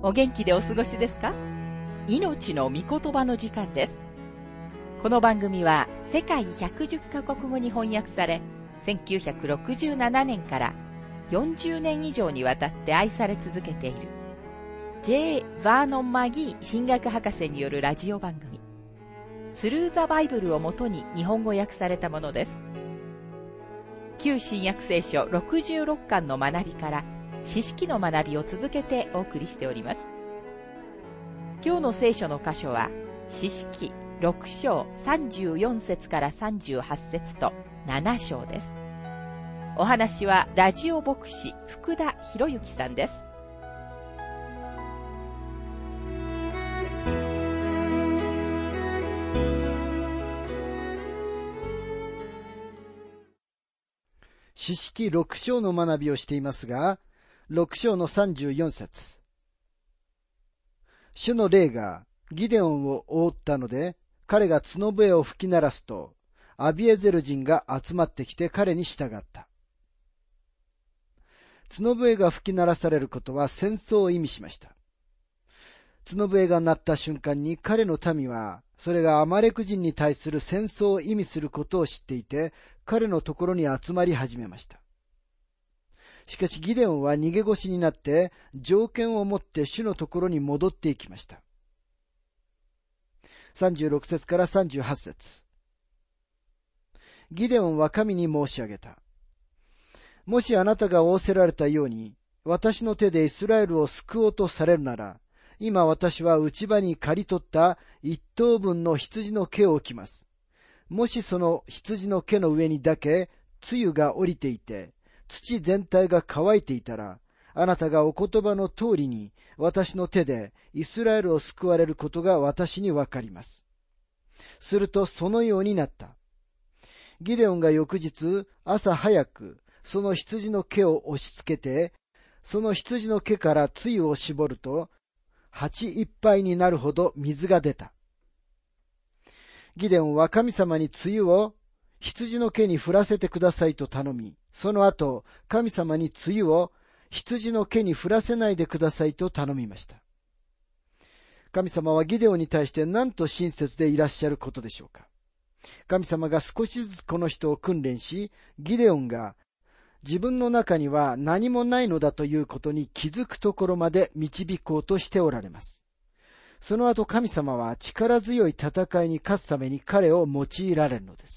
お元気でお過ごしですか？命の御言葉の時間です。この番組は世界110カ国語に翻訳され、1967年から40年以上にわたって愛され続けている J. バーノン・マギー神学博士によるラジオ番組、スルー・ザ・バイブルをもとに日本語訳されたものです。旧新約聖書66巻の学びから詩式の学びを続けてお送りしております。今日の聖書の箇所は詩式6章34節から38節と7章です。お話はラジオ牧師福田博之さんです。 詩式6章の学びをしていますが、6章の34節。主の霊がギデオンを覆ったので、彼が角笛を吹き鳴らすと、アビエゼル人が集まってきて彼に従った。角笛が吹き鳴らされることは戦争を意味しました。角笛が鳴った瞬間に彼の民は、それがアマレク人に対する戦争を意味することを知っていて、彼のところに集まり始めました。しかしギデオンは逃げ腰になって条件を持って主のところに戻っていきました。36節から38節。ギデオンは神に申し上げた。もしあなたが仰せられたように私の手でイスラエルを救おうとされるなら、今私は内場に刈り取った一頭分の羊の毛を置きます。もしその羊の毛の上にだけ露が降りていて、土全体が乾いていたら、あなたがお言葉の通りに私の手でイスラエルを救われることが私にわかります。するとそのようになった。ギデオンが翌日朝早くその羊の毛を押し付けて、その羊の毛から露を絞ると、鉢いっぱいになるほど水が出た。ギデオンは神様に露を羊の毛に降らせてくださいと頼み、その後、神様に露を羊の毛に降らせないでくださいと頼みました。神様はギデオンに対して何と親切でいらっしゃることでしょうか。神様が少しずつこの人を訓練し、ギデオンが自分の中には何もないのだということに気づくところまで導こうとしておられます。その後神様は力強い戦いに勝つために彼を用いられるのです。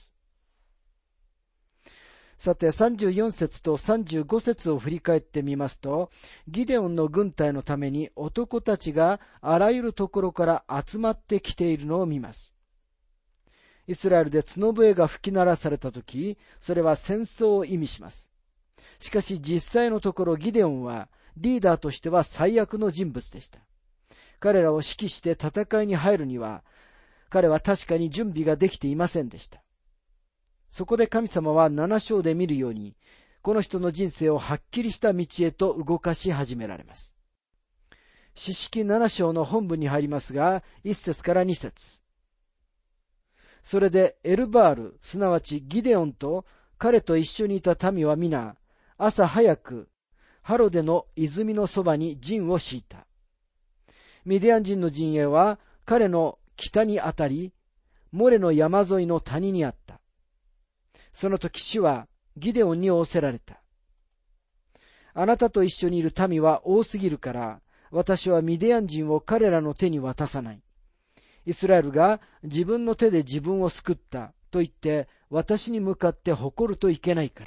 さて34節と35節を振り返ってみますと、ギデオンの軍隊のために男たちがあらゆるところから集まってきているのを見ます。イスラエルで角笛が吹き鳴らされたとき、それは戦争を意味します。しかし実際のところギデオンはリーダーとしては最悪の人物でした。彼らを指揮して戦いに入るには、彼は確かに準備ができていませんでした。そこで神様は7章で見るように、この人の人生をはっきりした道へと動かし始められます。詩式7章の本文に入りますが、1節から2節。それでエルバール、すなわちギデオンと彼と一緒にいた民は皆、朝早く、ハロデの泉のそばに陣を敷いた。ミディアン人の陣営は彼の北にあたり、モレの山沿いの谷にあった。その時主はギデオンに仰せられた。あなたと一緒にいる民は多すぎるから、私はミディアン人を彼らの手に渡さない。イスラエルが自分の手で自分を救ったと言って私に向かって誇るといけないから。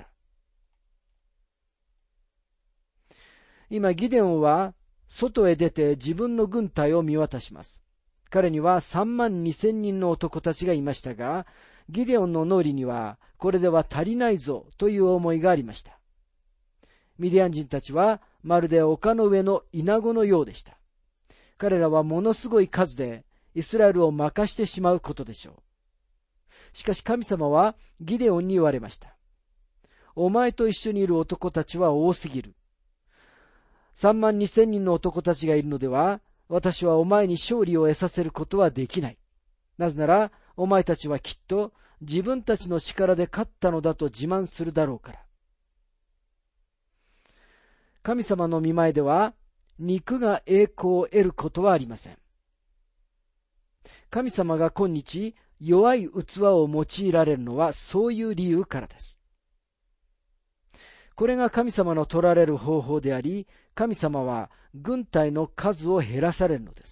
今ギデオンは外へ出て自分の軍隊を見渡します。彼には32,000人の男たちがいましたが、ギデオンの脳裏にはこれでは足りないぞという思いがありました。ミディアン人たちはまるで丘の上のイナゴのようでした。彼らはものすごい数でイスラエルを任してしまうことでしょう。しかし神様はギデオンに言われました。お前と一緒にいる男たちは多すぎる。32,000人の男たちがいるのでは、私はお前に勝利を得させることはできない。なぜなら、お前たちはきっと自分たちの力で勝ったのだと自慢するだろうから。神様の御前では、 肉が栄光を得ることはありません。神様が今日弱い器を用いられるのはそういう理由からです。これが神様の取られる方法であり、神様は軍隊の数を減らされるのです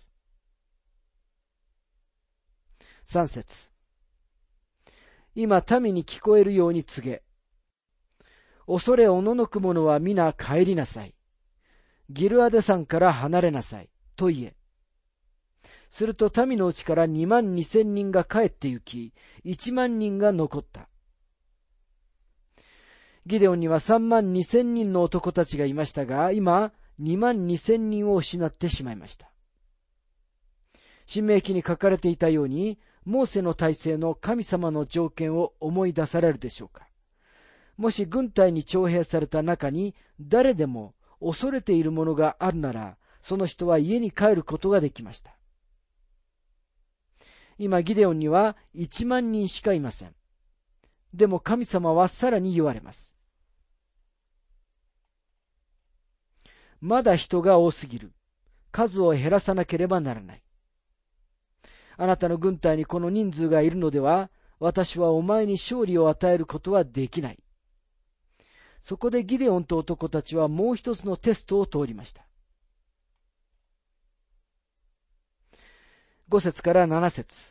。3節。今民に聞こえるように告げ、恐れおののく者は皆帰りなさい。ギルアデ山から離れなさい。と言え。すると民のうちから22,000人が帰って行き、10,000人が残った。ギデオンには32,000人の男たちがいましたが、今22,000人を失ってしまいました。申命記に書かれていたように、モーセの体制の神様の条件を思い出されるでしょうか。もし軍隊に徴兵された中に誰でも恐れているものがあるなら、その人は家に帰ることができました。今ギデオンには10,000人しかいません。でも神様はさらに言われます。まだ人が多すぎる。数を減らさなければならない。あなたの軍隊にこの人数がいるのでは、私はお前に勝利を与えることはできない。そこでギデオンと男たちはもう一つのテストを通りました。5節から7節。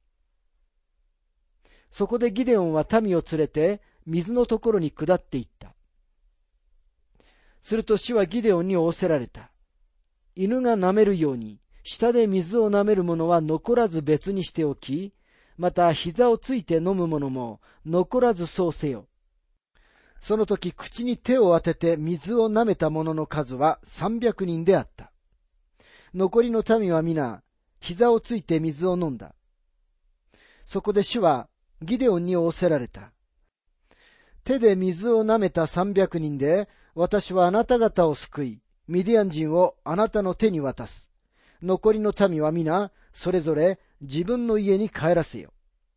そこでギデオンは民を連れて水のところに下っていった。すると主はギデオンに仰せられた。犬が舐めるように、舌で水を舐める者は残らず別にしておき、また膝をついて飲む者も残らずそうせよ。その時口に手を当てて水を舐めた者の数は300人であった。残りの民は皆、膝をついて水を飲んだ。そこで主はギデオンに仰せられた。手で水を舐めた300人で、私はあなた方を救い、ミディアン人をあなたの手に渡す。残りの民は皆、それぞれ自分の家に帰らせよ。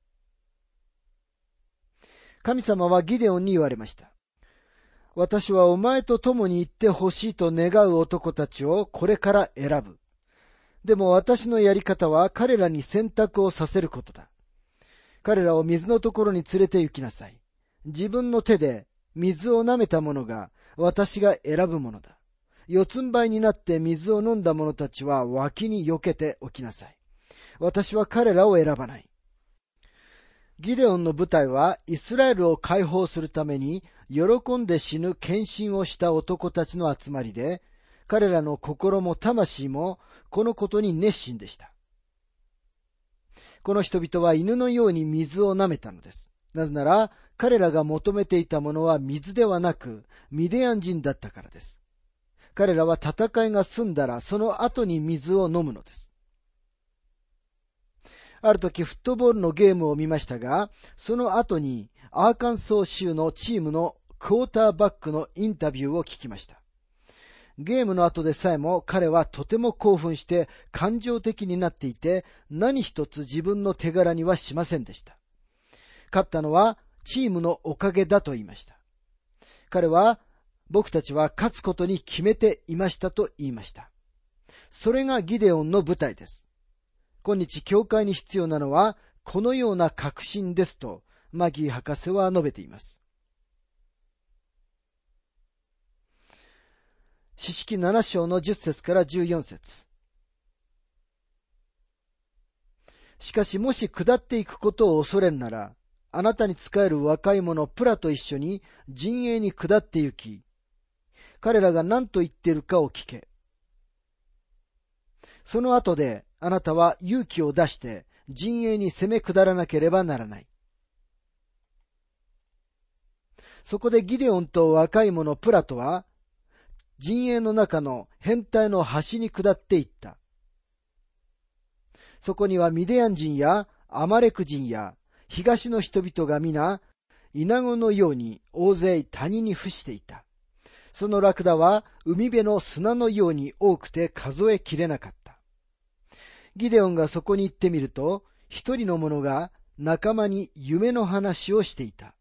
神様はギデオンに言われました。私はお前と共に行ってほしいと願う男たちをこれから選ぶ。でも私のやり方は彼らに選択をさせることだ。彼らを水のところに連れて行きなさい。自分の手で水を舐めた者が私が選ぶものだ。四つん這いになって水を飲んだ者たちは脇に避けておきなさい。私は彼らを選ばない。ギデオンの部隊はイスラエルを解放するために喜んで死ぬ献身をした男たちの集まりで、彼らの心も魂もこのことに熱心でした。この人々は犬のように水を舐めたのです。なぜなら彼らが求めていたものは水ではなくミディアン人だったからです。彼らは戦いが済んだらその後に水を飲むのです。ある時フットボールのゲームを見ましたが、その後にアーカンソー州のチームのクォーターバックのインタビューを聞きました。ゲームの後でさえも彼はとても興奮して感情的になっていて、何一つ自分の手柄にはしませんでした。勝ったのはチームのおかげだと言いました。彼は僕たちは勝つことに決めていましたと言いました。それがギデオンの部隊です。今日教会に必要なのはこのような確信ですとマギー博士は述べています。詩式7章の10節から14節。しかしもし下っていくことを恐れるなら、あなたに仕える若い者プラと一緒に陣営に下って行き、彼らが何と言っているかを聞け。その後であなたは勇気を出して陣営に攻め下らなければならない。そこでギデオンと若い者プラトは陣営の中の変態の端に下っていった。そこにはミディアン人やアマレク人や東の人々が皆イナゴのように大勢谷に伏していた。そのラクダは海辺の砂のように多くて数えきれなかった。ギデオンがそこに行ってみると、一人の者が仲間に夢の話をしていた。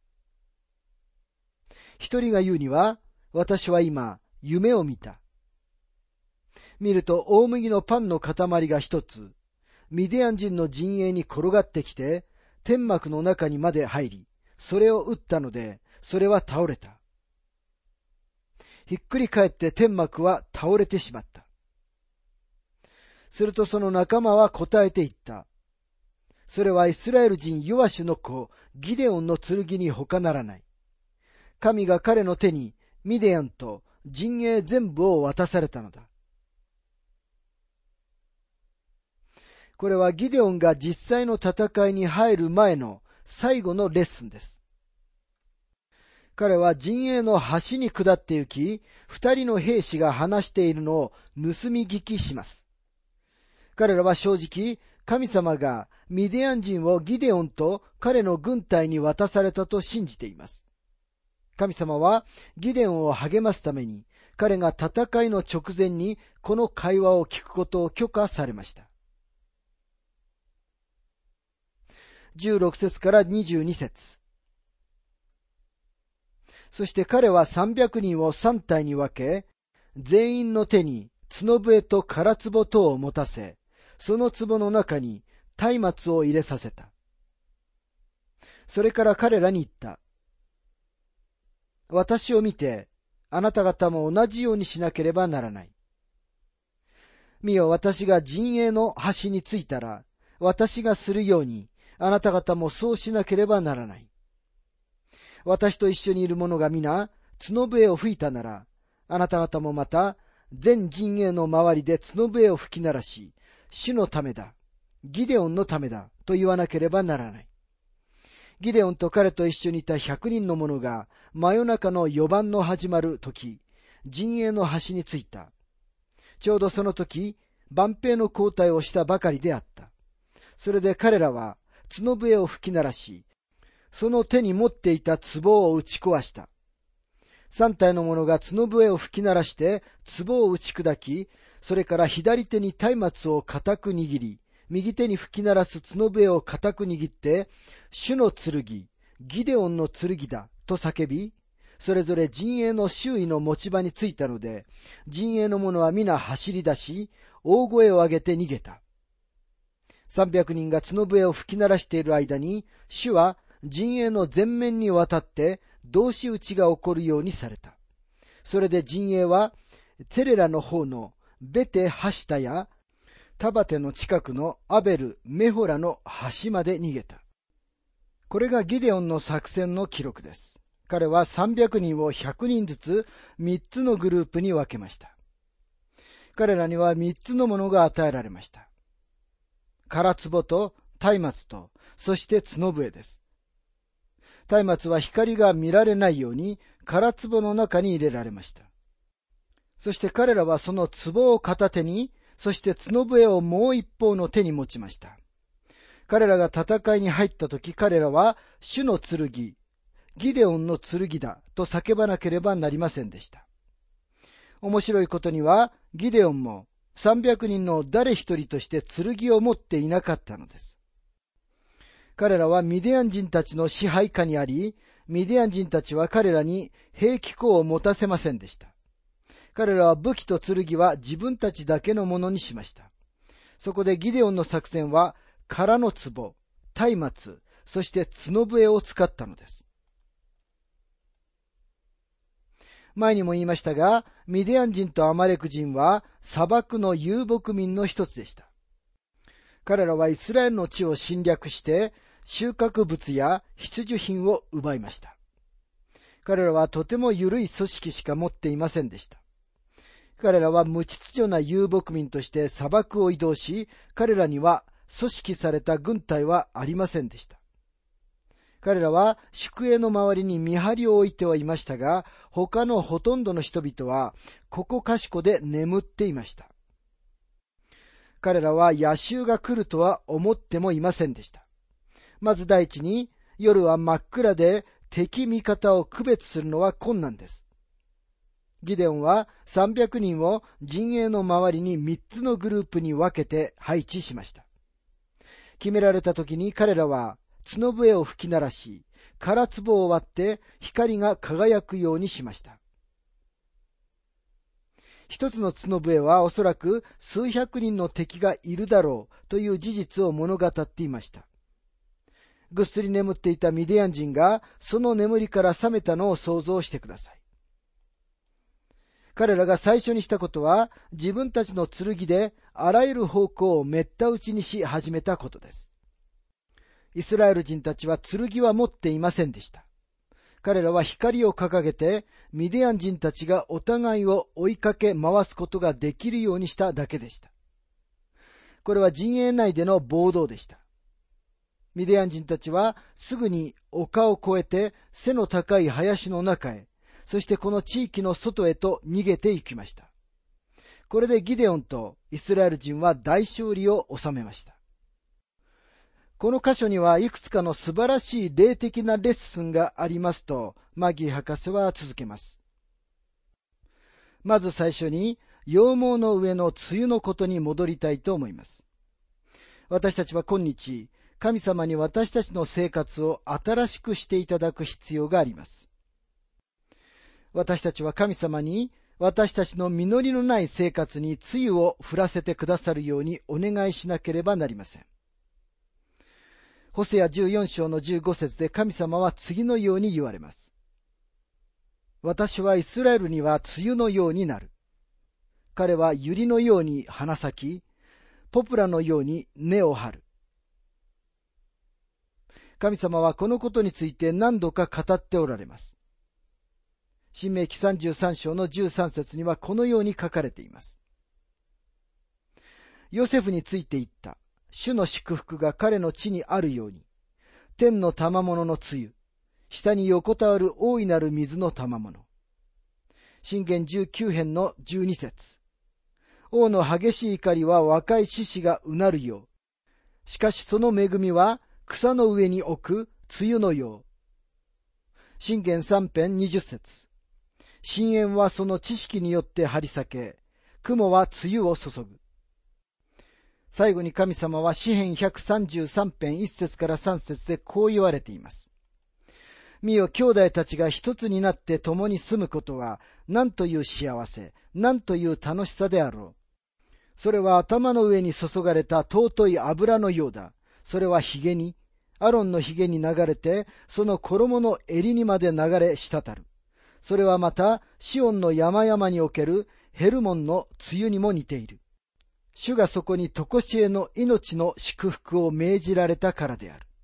一人が言うには、私は今夢を見た。 見ると大麦のパンの塊が一つ、ミディアン人の陣営に転がってきて、天幕の中にまで入り、それを打ったので、それは倒れた。ひっくり返って天幕は倒れてしまった。するとその仲間は答えて言った。それはイスラエル人ヨアシュの子、ギデオンの剣に他ならない。神が彼の手にミディアンと陣営全部を渡されたのだ。これはギデオンが実際の戦いに入る前の最後のレッスンです。彼は陣営の端に下って行き、二人の兵士が話しているのを盗み聞きします。彼らは正直、神様がミディアン人をギデオンと彼の軍隊に渡されたと信じています。神様はギデオンを励ますために、彼が戦いの直前にこの会話を聞くことを許可されました。16節から22節。そして彼は300人を3隊に分け、全員の手に角笛と空壺等を持たせ、その壺の中に松明を入れさせた。それから彼らに言った。私を見て、あなた方も同じようにしなければならない。見よ、私が陣営の端に着いたら、私がするように、あなた方もそうしなければならない。私と一緒にいる者が皆、角笛を吹いたなら、あなた方もまた、全陣営の周りで角笛を吹き鳴らし、主のためだ、ギデオンのためだ、と言わなければならない。ギデオンと彼と一緒にいた100人の者が、真夜中の夜番の始まる時、陣営の端に着いた。ちょうどその時、万兵の交代をしたばかりであった。それで彼らは、角笛を吹き鳴らし、その手に持っていた壺を打ち壊した。3体の者が角笛を吹き鳴らして、壺を打ち砕き、それから左手に松明を固く握り、右手に吹き鳴らす角笛を固く握って、主の剣、ギデオンの剣だ、と叫び、それぞれ陣営の周囲の持ち場に着いたので、陣営の者は皆走り出し、大声を上げて逃げた。300人が角笛を吹き鳴らしている間に、主は陣営の前面にわたって同士討ちが起こるようにされた。それで陣営は、ツェレラの方のベテハシタや、タバテの近くのアベル・メホラの端まで逃げた。これがギデオンの作戦の記録です。彼は300人を100人ずつ3つのグループに分けました。彼らには3つのものが与えられました。空壺と松明と、そして角笛です。松明は光が見られないように空壺の中に入れられました。そして彼らはその壺を片手に、そして角笛をもう一方の手に持ちました。彼らが戦いに入ったとき、彼らは主の剣、ギデオンの剣だと叫ばなければなりませんでした。面白いことには、ギデオンも300人の誰一人として剣を持っていなかったのです。彼らはミディアン人たちの支配下にあり、ミディアン人たちは彼らに兵器庫を持たせませんでした。彼らは武器と剣は自分たちだけのものにしました。そこでギデオンの作戦は、空の壺、松明、そして角笛を使ったのです。前にも言いましたが、ミディアン人とアマレク人は砂漠の遊牧民の一つでした。彼らはイスラエルの地を侵略して、収穫物や必需品を奪いました。彼らはとても緩い組織しか持っていませんでした。彼らは無秩序な遊牧民として砂漠を移動し、彼らには組織された軍隊はありませんでした。彼らは宿営の周りに見張りを置いてはいましたが、他のほとんどの人々はここかしこで眠っていました。彼らは野襲が来るとは思ってもいませんでした。まず第一に、夜は真っ暗で敵味方を区別するのは困難です。ギデオンは300人を陣営の周りに3つのグループに分けて配置しました。決められた時に彼らは角笛を吹き鳴らし、空壺を割って光が輝くようにしました。 一つの角笛はおそらく数百人の敵がいるだろうという事実を物語っていました。ぐっすり眠っていたミディアン人がその眠りから覚めたのを想像してください。彼らが最初にしたことは、自分たちの剣であらゆる方向をめった打ちにし始めたことです。イスラエル人たちは剣は持っていませんでした。彼らは光を掲げて、ミディアン人たちがお互いを追いかけ回すことができるようにしただけでした。これは陣営内での暴動でした。ミディアン人たちはすぐに丘を越えて背の高い林の中へ、そしてこの地域の外へと逃げて行きました。これでギデオンとイスラエル人は大勝利を収めました。この箇所にはいくつかの素晴らしい霊的なレッスンがありますと、マギー博士は続けます。まず最初に、羊毛の上の梅雨のことに戻りたいと思います。私たちは今日、神様に私たちの生活を新しくしていただく必要があります。私たちは神様に、私たちの実りのない生活に梅雨を降らせてくださるようにお願いしなければなりません。ホセア14章の15節で神様は次のように言われます。私はイスラエルには梅雨のようになる。彼は百合のように花咲き、ポプラのように根を張る。神様はこのことについて何度か語っておられます。申命記33章の13節にはこのように書かれています。ヨセフについて言った。主の祝福が彼の地にあるように、天の賜物の露、下に横たわる大いなる水の賜物。箴言19編の12節。王の激しい怒りは若い獅子がうなるよう。しかしその恵みは草の上に置く露のよう。箴言3編20節。深淵はその知識によって張り裂け、雲は露を注ぐ。最後に神様は詩編133編1節から3節でこう言われています。見よ、兄弟たちが一つになって共に住むことは、何という幸せ、何という楽しさであろう。それは頭の上に注がれた尊い油のようだ。それは髭に、アロンの髭に流れて、その衣の襟にまで流れ滴る。それはまた、シオンの山々におけるヘルモンの梅雨にも似ている。主がそこに常しえの命の祝福を命じられたからである。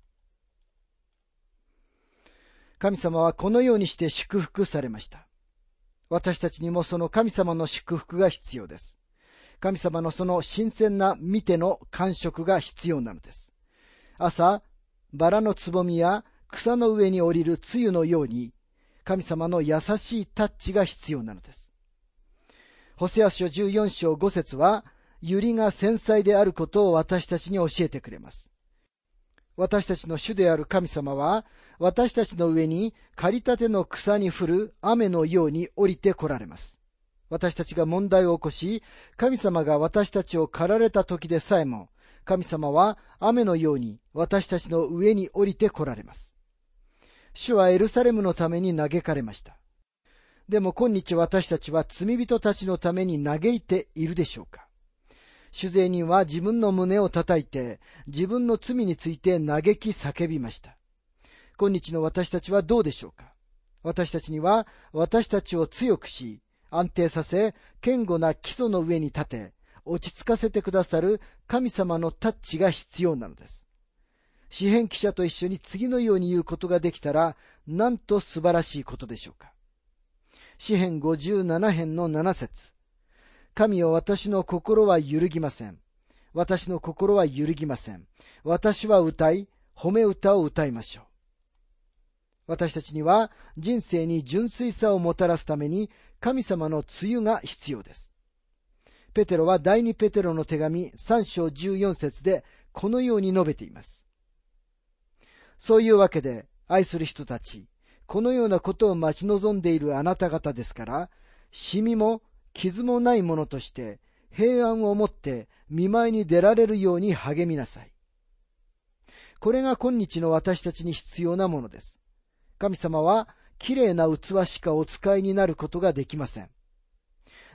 神様はこのようにして祝福されました。私たちにもその神様の祝福が必要です。神様のその新鮮な見ての感触が必要なのです。朝、バラのつぼみや草の上に降りる露のように、神様の優しいタッチが必要なのです。ホセア書14章5節は、百合が繊細であることを私たちに教えてくれます。私たちの主である神様は、私たちの上に刈り立ての草に降る雨のように降りて来られます。私たちが問題を起こし、神様が私たちを刈られた時でさえも、神様は雨のように私たちの上に降りて来られます。主はエルサレムのために嘆かれました。でも今日私たちは罪人たちのために嘆いているでしょうか。主税人は自分の胸を叩いて、自分の罪について嘆き叫びました。今日の私たちはどうでしょうか。私たちには私たちを強くし、安定させ、堅固な基礎の上に立て、落ち着かせてくださる神様のタッチが必要なのです。詩編記者と一緒に次のように言うことができたら、なんと素晴らしいことでしょうか。詩編57編の7節。神よ、私の心は揺るぎません。私の心は揺るぎません。私は歌い、褒め歌を歌いましょう。私たちには人生に純粋さをもたらすために神様の梅雨が必要です。ペテロは第二ペテロの手紙3章14節でこのように述べています。そういうわけで、愛する人たち、このようなことを待ち望んでいるあなた方ですから、シミも傷もないものとして平安をもって見舞いに出られるように励みなさい。これが今日の私たちに必要なものです。神様はきれいな器しかお使いになることができません。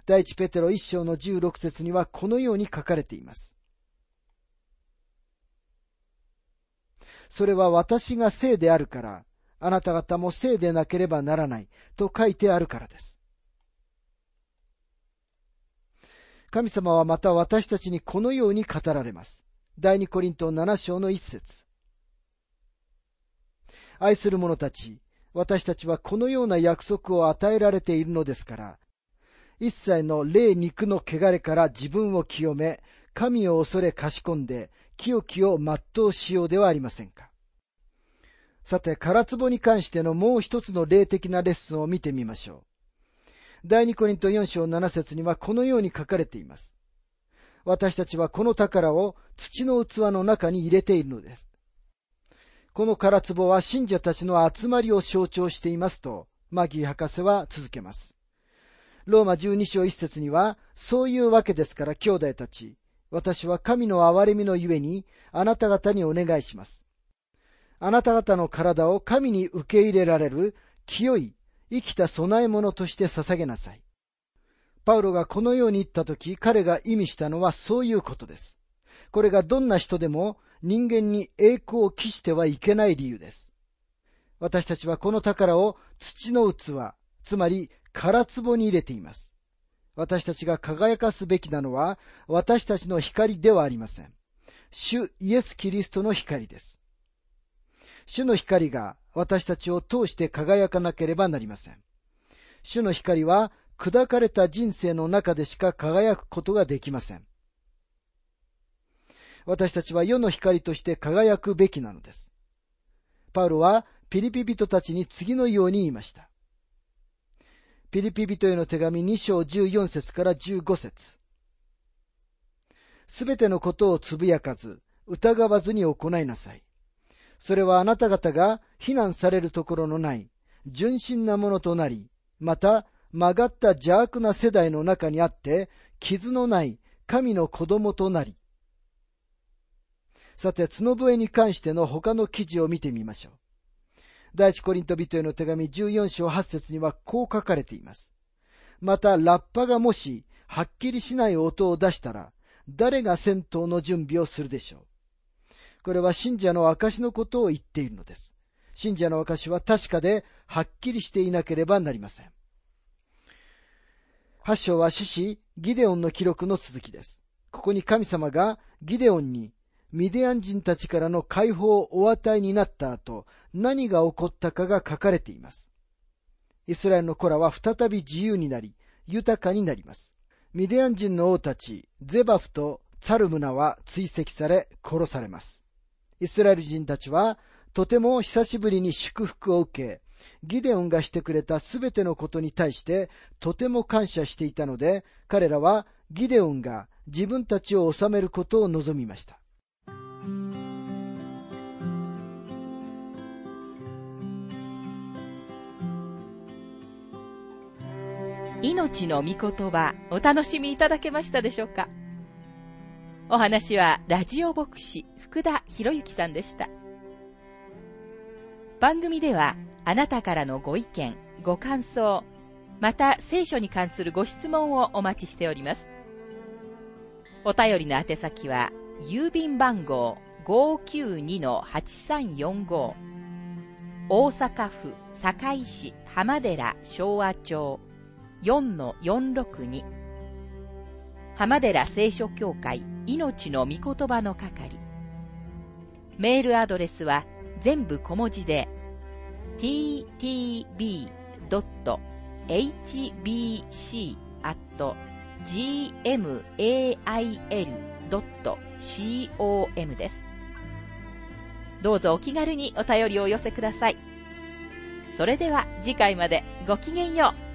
第一ペテロ1章の16節にはこのように書かれています。それは私が聖であるから、あなた方も聖でなければならないと書いてあるからです。神様はまた私たちにこのように語られます。第二コリント7章の1節。愛する者たち、私たちはこのような約束を与えられているのですから、一切の霊肉の汚れから自分を清め、神を恐れかしこんで、清きを全うしようではありませんか。さて、唐壺に関してのもう一つの霊的なレッスンを見てみましょう。第二コリント4章7節にはこのように書かれています。私たちはこの宝を土の器の中に入れているのです。この唐壺は信者たちの集まりを象徴していますと、マギー博士は続けます。ローマ12章1節には、そういうわけですから兄弟たち、私は神の憐れみのゆえにあなた方にお願いします。あなた方の体を神に受け入れられる清い生きた供え物として捧げなさい。パウロがこのように言ったとき、彼が意味したのはそういうことです。これがどんな人でも人間に栄光を期してはいけない理由です。私たちはこの宝を土の器、つまり唐壺に入れています。私たちが輝かすべきなのは私たちの光ではありません。主イエス・キリストの光です。主の光が私たちを通して輝かなければなりません。主の光は砕かれた人生の中でしか輝くことができません。私たちは世の光として輝くべきなのです。パウロはピリピ人たちに次のように言いました。ピリピ人への手紙2章14節から15節。すべてのことをつぶやかず、疑わずに行いなさい。それはあなた方が非難されるところのない純真なものとなり、また曲がった邪悪な世代の中にあって傷のない神の子供となり。さて、角笛に関しての他の記事を見てみましょう。第一コリント人への手紙14章8節にはこう書かれています。また、ラッパがもしはっきりしない音を出したら、誰が戦闘の準備をするでしょう。これは信者の証のことを言っているのです。信者の証は確かではっきりしていなければなりません。8章は士師ギデオンの記録の続きです。ここに神様がギデオンにミディアン人たちからの解放をお与えになった後、何が起こったかが書かれています。イスラエルの子らは再び自由になり、豊かになります。ミディアン人の王たち、ゼバフとツァルムナは追跡され、殺されます。イスラエル人たちは、とても久しぶりに祝福を受け、ギデオンがしてくれたすべてのことに対して、とても感謝していたので、彼らはギデオンが自分たちを治めることを望みました。 命の御言葉、お楽しみいただけましたでしょうか。お話はラジオ牧師福田博之さんでした。番組ではあなたからのご意見、ご感想、また聖書に関するご質問をお待ちしております。お便りの宛先は郵便番号 592-8345 大阪府堺市浜寺昭和町4-462 浜寺聖書協会命の御言葉の係。メールアドレスは全部小文字で ttb.hbc@gmail.com です。どうぞお気軽にお便りをお寄せください。それでは次回までごきげんよう。